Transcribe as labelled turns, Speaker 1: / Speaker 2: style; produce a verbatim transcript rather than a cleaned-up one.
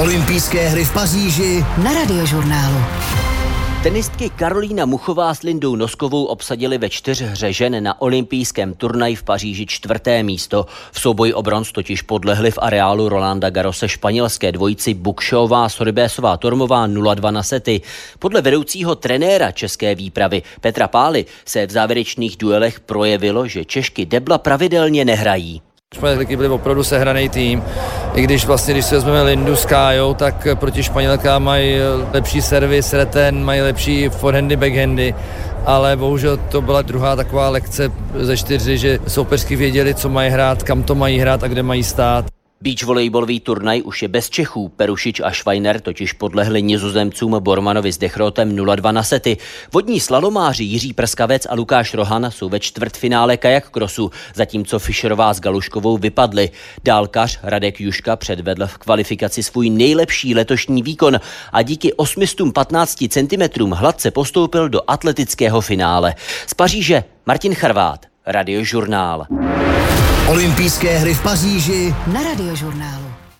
Speaker 1: Olympijské hry v Paříži
Speaker 2: na Radiožurnálu.
Speaker 3: Tenistky Karolína Muchová s Lindou Noskovou obsadily ve čtyřhře žen na olympijském turnaji v Paříži čtvrté místo. V souboji o bronz totiž podlehly v areálu Rolanda Garrose španělské dvojici Bukshová Sorribesová Tormová nula dva na sety. Podle vedoucího trenéra české výpravy Petra Pály se v závěrečných duelech projevilo, že Češky debla pravidelně nehrají.
Speaker 4: Španělky byly opravdu sehraný tým, i když vlastně, když si vezmeme Lindu s Kájou, tak proti Španělkám mají lepší servis, return, mají lepší forehandy, backhandy, ale bohužel to byla druhá taková lekce ze čtyři, že soupeřky věděli, co mají hrát, kam to mají hrát a kde mají stát.
Speaker 3: Beach volejbalový turnaj už je bez Čechů. Perušič a Schweiner totiž podlehli Nizozemcům Bormanovi s Dechrotem nula dva na sety. Vodní slalomáři Jiří Prskavec a Lukáš Rohan jsou ve čtvrtfinále kajak krosu, zatímco Fischerová s Galuškovou vypadly. Dálkař Radek Juška předvedl v kvalifikaci svůj nejlepší letošní výkon a díky osm set patnáct centimetrům hladce postoupil do atletického finále. Z Paříže Martin Charvát, Radiožurnál.
Speaker 1: Olympijské hry v Paříži
Speaker 2: na Radiožurnálu.